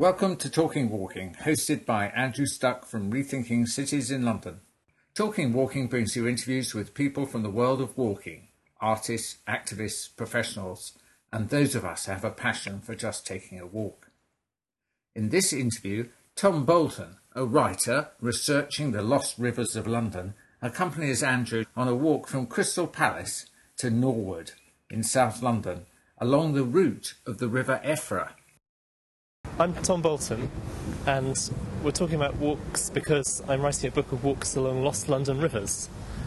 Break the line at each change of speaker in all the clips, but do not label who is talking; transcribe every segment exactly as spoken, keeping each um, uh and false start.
Welcome to Talking Walking, hosted by Andrew Stuck from Rethinking Cities in London. Talking Walking brings you interviews with people from the world of walking, artists, activists, professionals, and those of us who have a passion for just taking a walk. In this interview, Tom Bolton, a writer researching the lost rivers of London, accompanies Andrew on a walk from Crystal Palace to Norwood in South London, along the route of the River Effra.
I'm Tom Bolton, and we're talking about walks because I'm writing a book of walks along lost London rivers,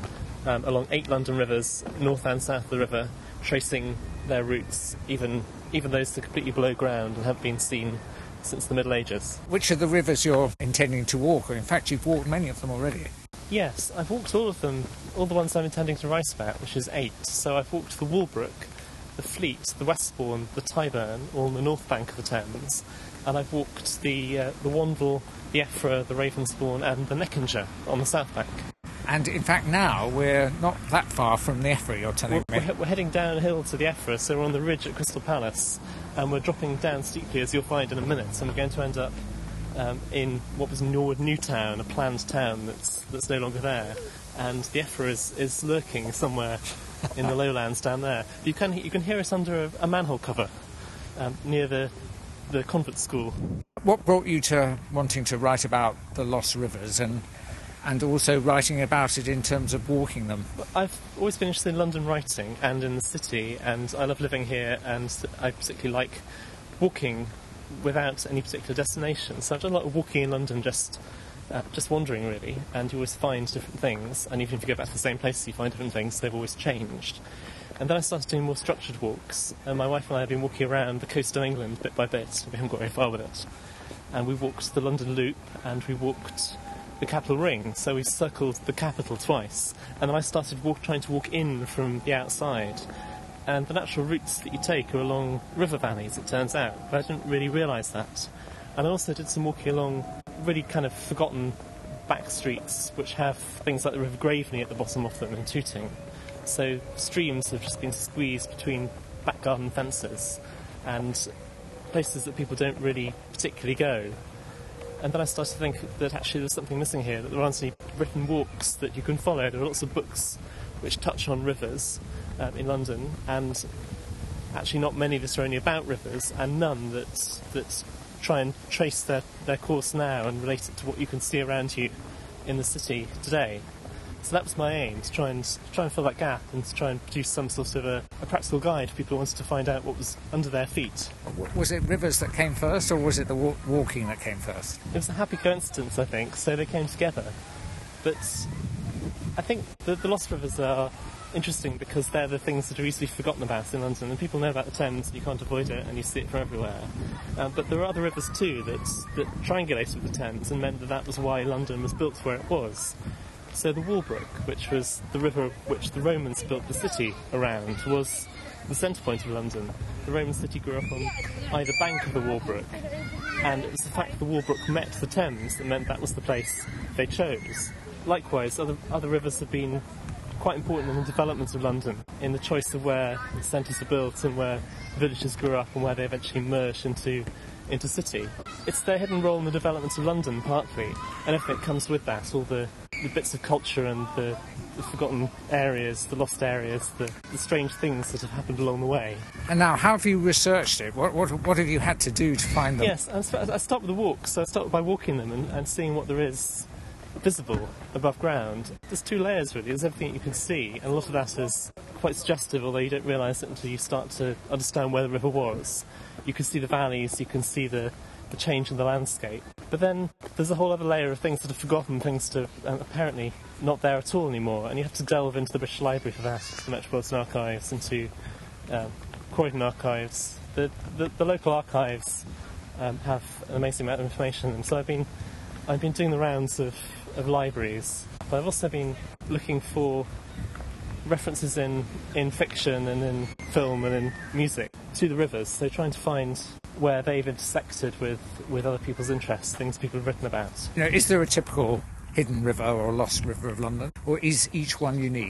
um, along eight London rivers, north and south of the river, tracing their routes, even even those that are completely below ground and haven't been seen since the Middle Ages.
Which are the rivers you're intending to walk? Or in fact, you've walked many of them already.
Yes, I've walked all of them, all the ones I'm intending to write about, which is eight. So I've walked the Walbrook, the Fleet, the Westbourne, the Tyburn, all on the north bank of the Thames, and I've walked the uh, the Wandle, the Effra, the Ravensbourne and the Neckinger on the south bank.
And in fact now we're not that far from the Effra, you're telling
we're,
me.
We're, we're heading downhill to the Effra, so we're on the ridge at Crystal Palace, and we're dropping down steeply, as you'll find in a minute, and we're going to end up um, in what was Norwood New Town, a planned town that's that's no longer there, and the Effra is, is lurking somewhere in the lowlands down there. You can you can hear it under a, a manhole cover um, near the the convent school.
What brought you to wanting to write about the lost rivers and and also writing about it in terms of walking them?
I've always been interested in London writing and in the city, and I love living here, and I particularly like walking without any particular destination. So I've done a lot of walking in London, just uh, just wandering really, and you always find different things, and even if you go back to the same places you find different things, they've always changed. And then I started doing more structured walks, and my wife and I have been walking around the coast of England bit by bit. We haven't got very far with it. And we walked the London Loop, and we walked the Capital Ring, so we circled the capital twice. And then I started walk, trying to walk in from the outside. And the natural routes that you take are along river valleys, it turns out, but I didn't really realise that. And I also did some walking along really kind of forgotten back streets, which have things like the River Graveney at the bottom of them in Tooting. So streams have just been squeezed between back garden fences and places that people don't really particularly go. And then I started to think that actually there's something missing here, that there aren't any written walks that you can follow. There are lots of books which touch on rivers um, in London, and actually not many that are only about rivers, and none that that try and trace their, their course now and relate it to what you can see around you in the city today. So that was my aim, to try and try and fill that gap and to try and produce some sort of a, a practical guide for people who wanted to find out what was under their feet.
Was it rivers that came first, or was it the wa- walking that came first?
It was a happy coincidence, I think, so they came together. But I think the, the lost rivers are interesting because they're the things that are easily forgotten about in London, and people know about the Thames and you can't avoid it and you see it from everywhere. Um, but there are other rivers too that, that triangulated with the Thames and meant that that was why London was built where it was. So the Walbrook, which was the river which the Romans built the city around, was the centre point of London. The Roman city grew up on either bank of the Walbrook, and it was the fact that the Walbrook met the Thames that meant that was the place they chose. Likewise, other, other rivers have been quite important in the development of London, in the choice of where the centres are built and where villages grew up and where they eventually merged into into city. It's their hidden role in the development of London, partly, and everything that comes with that, all the, the bits of culture and the, the forgotten areas, the lost areas, the, the strange things that have happened along the way.
And now, how have you researched it? What what, what have you had to do to find them?
Yes, I start with the walk, so I start by walking them and, and seeing what there is visible above ground. There's two layers really. There's everything you can see, and a lot of that is quite suggestive, although you don't realise it until you start to understand where the river was. You can see the valleys, you can see the, the change in the landscape. But then there's a whole other layer of things that are forgotten, things that are um, apparently not there at all anymore, and you have to delve into the British Library for that, the Metropolitan Archives, into um, Croydon Archives. The, the, the local archives um, have an amazing amount of information in them, so I've been, I've been doing the rounds of of libraries, but I've also been looking for references in, in fiction and in film and in music to the rivers, so trying to find where they've intersected with, with other people's interests, things people have written about.
You know, is there a typical hidden river or lost river of London, or is each one unique?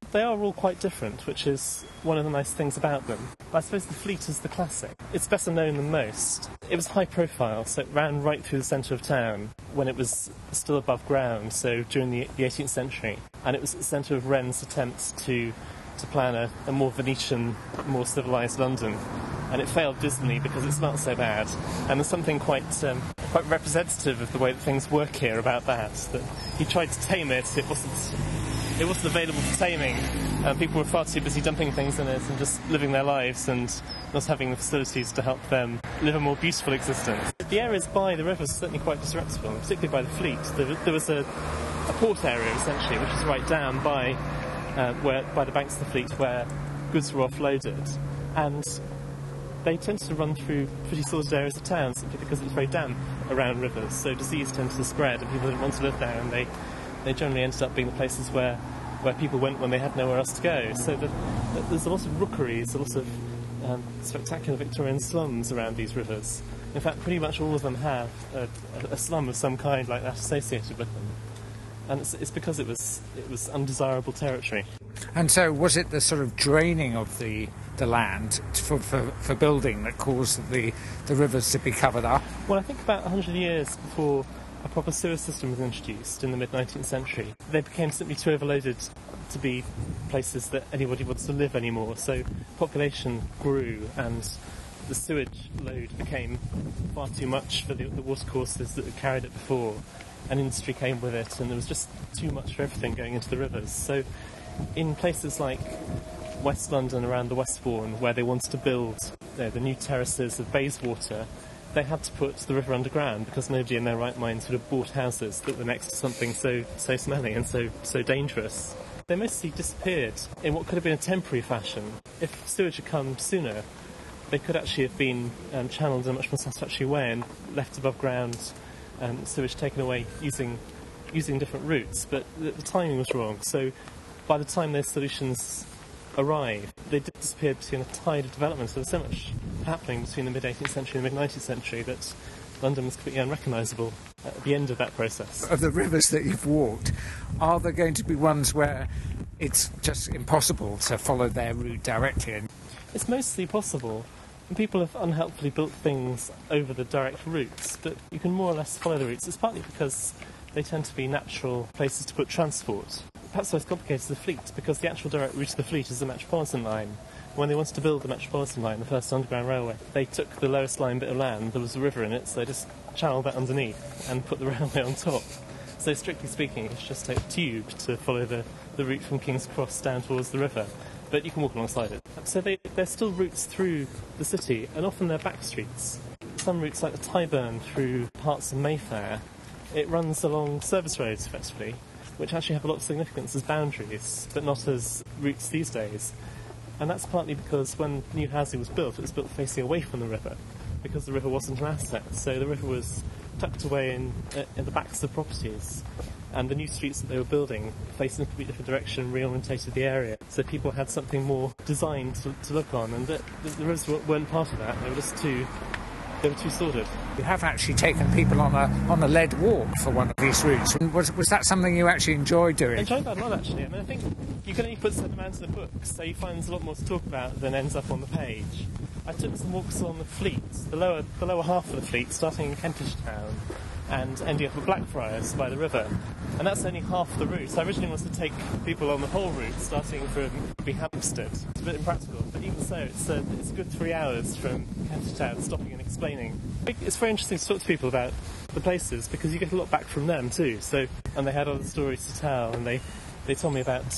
They are all quite different, which is one of the nice things about them. But I suppose the Fleet is the classic. It's better known than most. It was high profile, so it ran right through the centre of town when it was still above ground, so during the, the eighteenth century. And it was the centre of Wren's attempt to, to plan a, a more Venetian, more civilised London. And it failed dismally because it smelt so bad. And there's something quite um, quite representative of the way that things work here about that, that he tried to tame it, it wasn't... It wasn't available for taming. Uh, people were far too busy dumping things in it and just living their lives and not having the facilities to help them live a more beautiful existence. The areas by the river are certainly quite disreputable, particularly by the Fleet. There, there was a, a port area, essentially, which is right down by, uh, where, by the banks of the Fleet where goods were offloaded. And they tended to run through pretty sordid areas of town simply because it was very damp around rivers, so disease tended to spread and people didn't want to live there, and they They generally ended up being the places where, where people went when they had nowhere else to go. So the, the, there's a lot of rookeries, a lot of um, spectacular Victorian slums around these rivers. In fact, pretty much all of them have a, a slum of some kind like that associated with them. And it's, it's because it was it was undesirable territory.
And so was it the sort of draining of the the land for, for, for building that caused the, the rivers to be covered up?
Well, I think about one hundred years before a proper sewer system was introduced in the mid-nineteenth century, they became simply too overloaded to be places that anybody wants to live anymore. So population grew and the sewage load became far too much for the, the watercourses that had carried it before, and industry came with it, and there was just too much for everything going into the rivers. So in places like West London, around the Westbourne, where they wanted to build you know, the new terraces of Bayswater, they had to put the river underground because nobody in their right mind sort of bought houses that were next to something so so smelly and so so dangerous. They mostly disappeared in what could have been a temporary fashion. If sewage had come sooner, they could actually have been um, channeled in a much more satisfactory way and left above ground, um, sewage taken away using using different routes. But the, the timing was wrong. So by the time those solutions arrived, they disappeared between a tide of development. So there's so much happening between the mid-eighteenth century and the mid-nineteenth century that London was completely unrecognisable at the end of that process.
Of the rivers that you've walked, are there going to be ones where it's just impossible to follow their route directly?
It's mostly possible. And people have unhelpfully built things over the direct routes, but you can more or less follow the routes. It's partly because they tend to be natural places to put transport. Perhaps the most complicated is the Fleet, because the actual direct route to the Fleet is the Metropolitan line. When they wanted to build the Metropolitan line, the first underground railway, they took the lowest lying bit of land, there was a river in it, so they just channeled that underneath and put the railway on top. So strictly speaking, it's just a tube to follow the, the route from King's Cross down towards the river, but you can walk alongside it. So they, they're still routes through the city, and often they're back streets. Some routes, like the Tyburn through parts of Mayfair, it runs along service roads, effectively, which actually have a lot of significance as boundaries, but not as routes these days. And that's partly because when new housing was built, it was built facing away from the river, because the river wasn't an asset. So the river was tucked away in, uh, in the backs of properties, and the new streets that they were building faced in a completely different direction, reorientated the area. So people had something more designed to, to look on, and the, the, the rivers weren't part of that. They were just too... They were too sordid.
You have actually taken people on a on a lead walk for one of these routes. Was was that something you actually enjoyed doing?
I enjoyed that a lot, actually. I mean, I think you can only put a certain amount in the book, so you find there's a lot more to talk about than ends up on the page. I took some walks along the Fleet, the lower the lower half of the Fleet, starting in Kentish Town and ending up at Blackfriars by the river. And that's only half the route. So I originally wanted to take people on the whole route, starting from Hampstead. It's a bit impractical, but even so, it's a, it's a good three hours from Kentish Town, stopping and explaining. It's very interesting to talk to people about the places, because you get a lot back from them too. So, and they had other stories to tell, and they, they told me about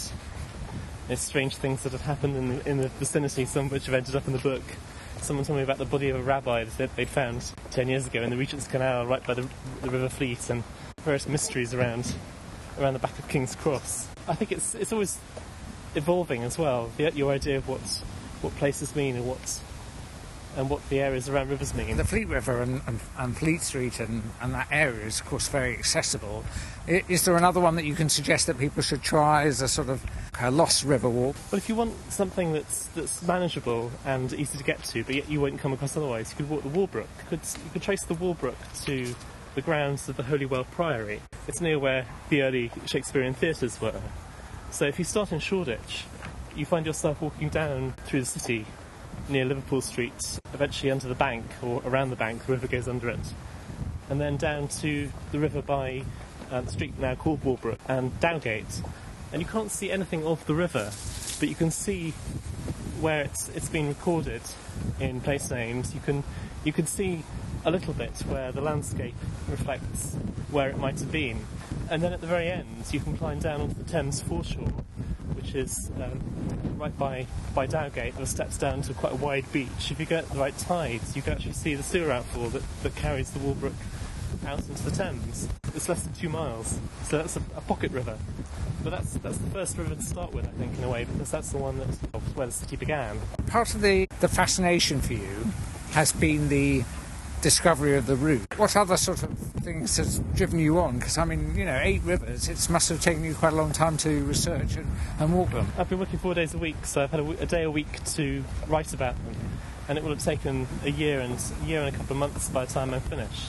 you know, strange things that had happened in the, in the vicinity, some of which have ended up in the book. Someone told me about the body of a rabbi that they'd found ten years ago in the Regent's Canal, right by the, the River Fleet, and various mysteries around around the back of King's Cross. I think it's it's always evolving as well. The, your idea of what what places mean and what and what the areas around rivers mean.
The Fleet River and, and, and Fleet Street and, and that area is, of course, very accessible. Is, is there another one that you can suggest that people should try as a sort of a lost river walk?
Well, if you want something that's that's manageable and easy to get to, but yet you won't come across otherwise, you could walk the Walbrook. You could, you could trace the Walbrook to the grounds of the Holywell Priory. It's near where the early Shakespearean theatres were. So if you start in Shoreditch, you find yourself walking down through the city near Liverpool Street, eventually under the bank, or around the bank, the river goes under it, and then down to the river by uh, the street now called Walbrook and Dowgate. And you can't see anything of the river, but you can see where it's it's been recorded in place names. You can you can see a little bit where the landscape reflects where it might have been. And then at the very end, you can climb down onto the Thames foreshore, which is um, right by, by Dowgate. There are steps down to quite a wide beach. If you go at the right tides, you can actually see the sewer outfall that, that carries the Walbrook out into the Thames. It's less than two miles, so that's a, a pocket river. But that's that's the first river to start with, I think, in a way, because that's the one that's where the city began.
Part of the, the fascination for you has been the discovery of the route. What other sort of things has driven you on? Because, I mean, you know, eight rivers, it must have taken you quite a long time to research and, and walk them.
I've been working four days a week, so I've had a, w- a day a week to write about them. And it will have taken a year and a year and a couple of months by the time I'm finished.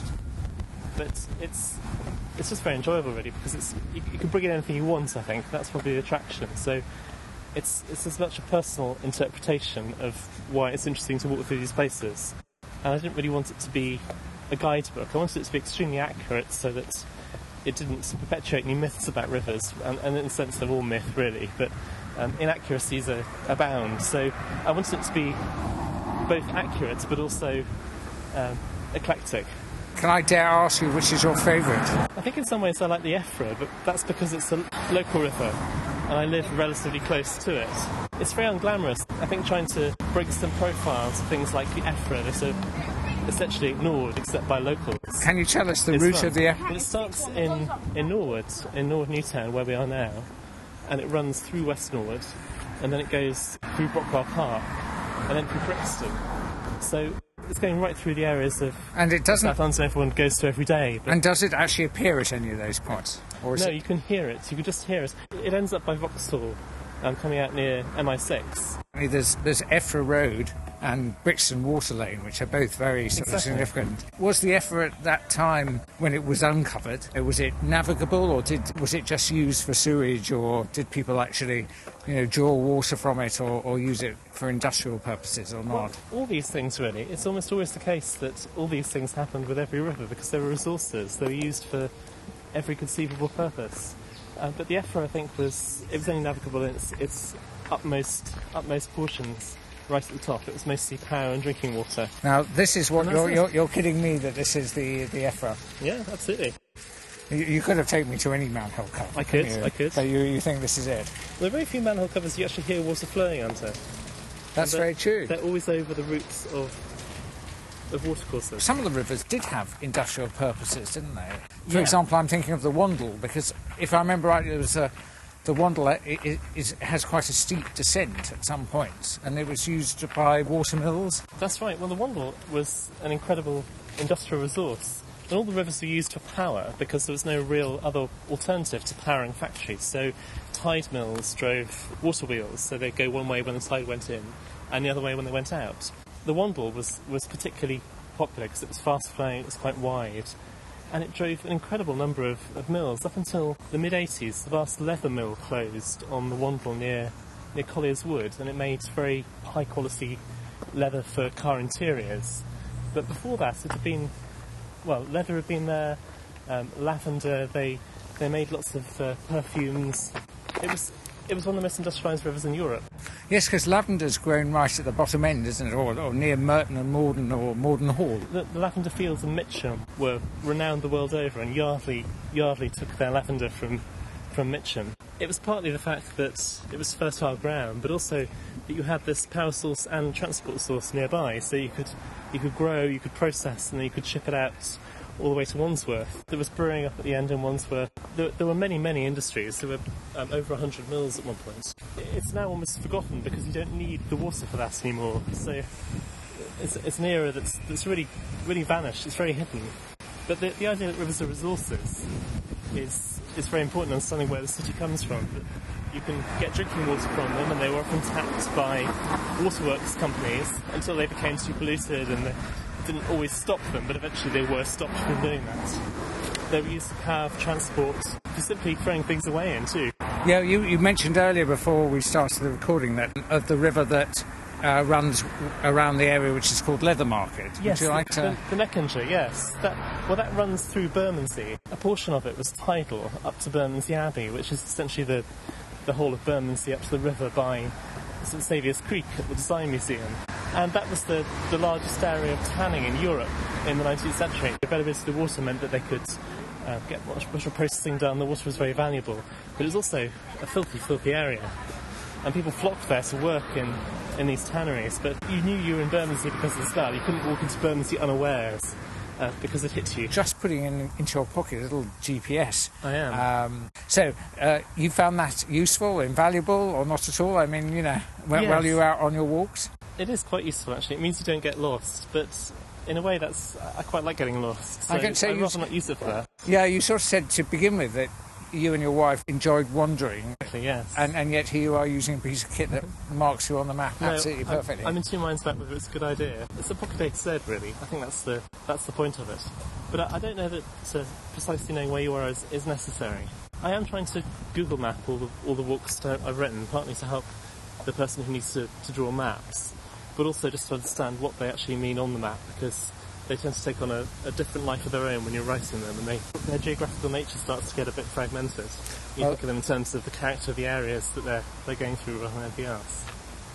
But it's it's just very enjoyable, really, because it's you, you can bring in anything you want, I think. That's probably the attraction. So it's it's as much a personal interpretation of why it's interesting to walk through these places. And I didn't really want it to be a guidebook. I wanted it to be extremely accurate so that it didn't perpetuate any myths about rivers. And, and in a sense, they're all myth, really. But um, inaccuracies are, abound. So I wanted it to be both accurate but also um, eclectic.
Can I dare ask you which is your favourite?
I think in some ways I like the Effra, but that's because it's a local river and I live relatively close to it. It's very unglamorous. I think trying to bring some profile to things like the Effra that are essentially ignored except by locals.
Can you tell us the
It's
route
fun.
of the Effra?
Well, it starts in, in Norwood, in Norwood Newtown, where we are now, and it runs through West Norwood, and then it goes through Brockwell Park, and then through Brixton. So it's going right through the areas of
And it doesn't.
South London everyone goes to every day. But
And does it actually appear at any of those points? Or is
no,
it...
you can hear it. You can just hear it. It ends up by Vauxhall, um, coming out near M I six.
There's, there's Effra Road and Brixton Water Lane, which are both very sort of
Exactly.
significant. Was the Effra at that time, when it was uncovered, uh, was it navigable, or did was it just used for sewage, or did people actually, you know, draw water from it, or, or use it for industrial purposes, or not?
Well, all these things, really. It's almost always the case that all these things happened with every river because they were resources. They were used for every conceivable purpose. Uh, but the Effra, I think, was it was only navigable in its, its utmost utmost portions. Right at the top, it was mostly power and drinking water.
Now, this is what
And that's
you're,
it.
you're you're kidding me that this is the the Effra.
Yeah, absolutely.
You, you could have taken me to any manhole cover.
I could,
couldn't you?
I could.
So you you think this is it?
There are very few manhole covers you actually hear water flowing under.
That's
And
very true.
They're always over the roots of of watercourses.
Some of the rivers did have industrial purposes, didn't they? For
Yeah.
example, I'm thinking of the Wandle, because if I remember right, it was a, the Wandle uh, i- i- is, has quite a steep descent at some points, and it was used by water mills.
That's right. Well, the Wandle was an incredible industrial resource. And all the rivers were used for power because there was no real other alternative to powering factories. So tide mills drove water wheels, so they'd go one way when the tide went in and the other way when they went out. The Wandle was, was particularly popular because it was fast flowing, it was quite wide, and it drove an incredible number of, of mills. Up until the mid eighties, the vast leather mill closed on the Wandle near, near Collier's Wood, and it made very high quality leather for car interiors. But before that, it had been Well, leather had been there, um, lavender, they they made lots of uh, perfumes. It was it was one of the most industrialised rivers in Europe.
Yes, because lavender's grown right at the bottom end, isn't it? Or, or near Merton and Morden or Morden Hall.
The, the lavender fields in Mitcham were renowned the world over, and Yardley Yardley took their lavender from from Mitcham. It was partly the fact that it was fertile ground, but also that you had this power source and transport source nearby, so you could you could grow, you could process, and then you could ship it out all the way to Wandsworth. There was brewing up at the end in Wandsworth. There, there were many, many industries. There were um, over one hundred mills at one point. It's now almost forgotten because you don't need the water for that anymore. So it's, it's an era that's, that's really, really vanished. It's very hidden. But the, the idea that rivers are resources is is very important in understanding where the city comes from. That you can get drinking water from them, and they were often tapped by waterworks companies until they became too polluted, and they didn't always stop them, but eventually they were stopped from doing that. They were used to power for transport, for simply throwing things away in too.
Yeah, you, you mentioned earlier before we started the recording that of the river that uh, runs around the area which is called Leather Market.
Yes,
Would you like to...
the, the Neckinger, yes. That, well, that runs through Bermondsey. A portion of it was tidal up to Bermondsey Abbey, which is essentially the, the whole of Bermondsey up to the river by St Saviour's Creek at the Design Museum. And that was the, the largest area of tanning in Europe in the nineteenth century. The availability of the water meant that they could uh, get much, much more processing done. The water was very valuable. But it was also a filthy, filthy area. And people flocked there to work in, in these tanneries. But you knew you were in Bermondsey because of the smell. You couldn't walk into Bermondsey unawares uh, because it hit you.
Just putting in into your pocket a little G P S.
I am.
Um, so, uh, you found that useful, invaluable, or not at all? I mean, you know, while
Yes.
you were out on your walks?
It is quite useful, actually. It means you don't get lost. But in a way, that's I quite like getting lost. So
I can say
I'd
you-
rather not use it for that.
Yeah, you sort of said to begin with that you and your wife enjoyed wandering,
Actually, yes.
and, and yet here you are using a piece of kit that marks you on the map
No,
absolutely
I'm-
perfectly.
I'm in two minds about whether it's a good idea. It's a pocket A Z, really. I think that's the that's the point of it. But I, I don't know that uh, precisely knowing where you are is, is necessary. I am trying to Google map all the all the walks to, I've written, partly to help the person who needs to, to draw maps, but also just to understand what they actually mean on the map, because they tend to take on a, a different life of their own when you're writing them, and they, their geographical nature starts to get a bit fragmented. You
Well-
look at them in terms of the character of the areas that they're, they're going through rather than anything else.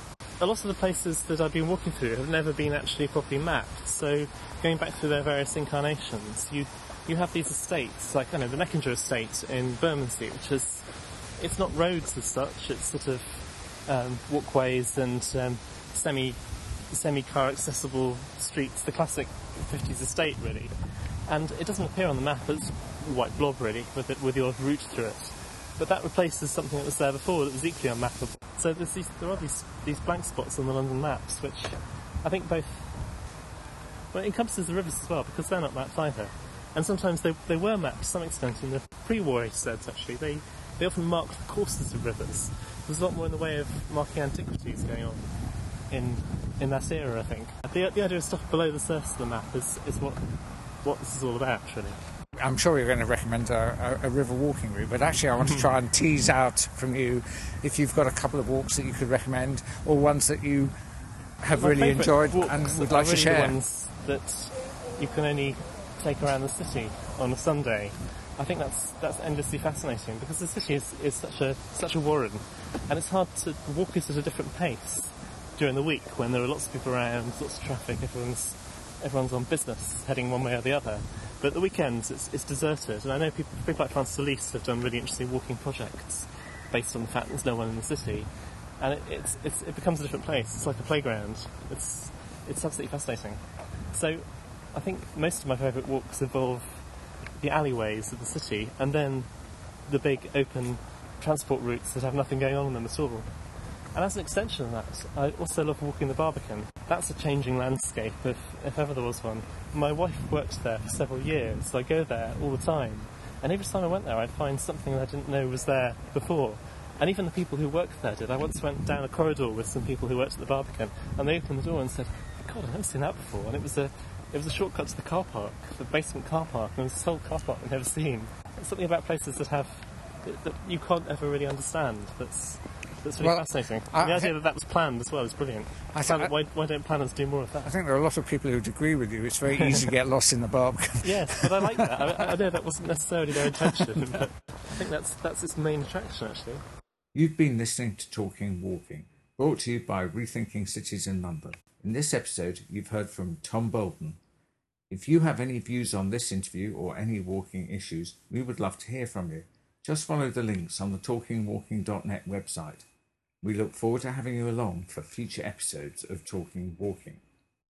A lot of the places that I've been walking through have never been actually properly mapped, so going back through their various incarnations, you you have these estates, like, I know, the Neckinger estate in Bermondsey, which is, it's not roads as such, it's sort of um, walkways and um, semi semi-car accessible streets, the classic fifties estate, really. And it doesn't appear on the map as a white blob, really, with it, with your route through it. But that replaces something that was there before that was equally unmappable. So there's these, there are these, these blank spots on the London maps, which I think both... Well, it encompasses the rivers as well, because they're not mapped either. And sometimes they, they were mapped to some extent in the pre-war H Zs, actually. They, they often marked the courses of rivers. There's a lot more in the way of marking antiquities going on in in that era, I think. The, the idea of stuff below the surface of the map is, is what, what this is all about, really.
I'm sure you're going to recommend a, a, a river walking route, but actually I want to try and tease out from you if you've got a couple of walks that you could recommend, or ones that you have
My
really
favourite
enjoyed
walks
and would
are
like to
really
share.
the ones that you can only take around the city on a Sunday. I think that's that's endlessly fascinating, because the city is, is such a such a warren, and it's hard to walk it at a different pace during the week when there are lots of people around, lots of traffic, everyone's everyone's on business, heading one way or the other. But at the weekends, it's, it's deserted, and I know people, people like Francis Solis have done really interesting walking projects based on the fact there's no one in the city, and it, it's, it's, it becomes a different place. It's like a playground. It's it's absolutely fascinating. So I think most of my favourite walks involve the alleyways of the city, and then the big open transport routes that have nothing going on in them at all. And as an extension of that, I also love walking the Barbican. That's a changing landscape, if, if ever there was one. My wife worked there for several years, so I go there all the time. And every time I went there, I'd find something that I didn't know was there before. And even the people who worked there did. I once went down a corridor with some people who worked at the Barbican, and they opened the door and said, God, I've never seen that before. And it was a it was a shortcut to the car park, the basement car park, and it was this whole car park I'd never seen. It's something about places that have, that, that you can't ever really understand, that's That's really
Well,
fascinating.
I-
the idea that that was planned as well is brilliant.
I
Plan-
th-
why, why don't planners do more of
I
that?
think there are a lot of people who'd agree with you. It's very easy to get lost in the Barbican.
Yes, but I like that. I, I know that wasn't necessarily their intention, but I think that's that's its main attraction, actually.
You've been listening to Talking Walking, brought to you by Rethinking Cities in London. In this episode, you've heard from Tom Bolden. If you have any views on this interview or any walking issues, we would love to hear from you. Just follow the links on the talking walking dot net website. We look forward to having you along for future episodes of Talking Walking.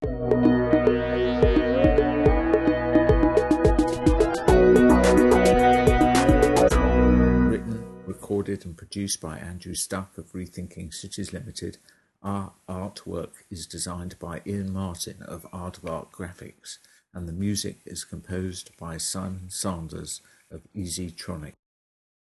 Written, recorded and produced by Andrew Stuck of Rethinking Cities Limited. Our artwork is designed by Ian Martin of Art of Art Graphics, and the music is composed by Simon Sanders of Easytronic.